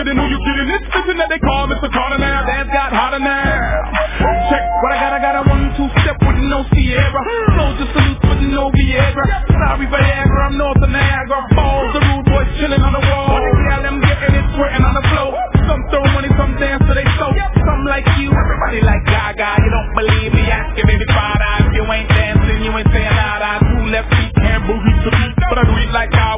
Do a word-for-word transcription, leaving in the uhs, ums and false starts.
kidding, who you kidding? It's fitting that they call Mister Carter now. Dance got hotter now. Check what I got, I got a one, two step with no Sierra. Soldier salute with no Viagra. Sorry Viagra, I'm north of Niagara. Balls, the rude boys chilling on the wall. Yeah, them getting it, sweating on the floor. Some throw money, some dance to they soul. Some like you, everybody like Gaga. You don't believe me, ask him any five eyes. You ain't dancing, you ain't saying nada. Two left feet, can't move to beat, but I do it like I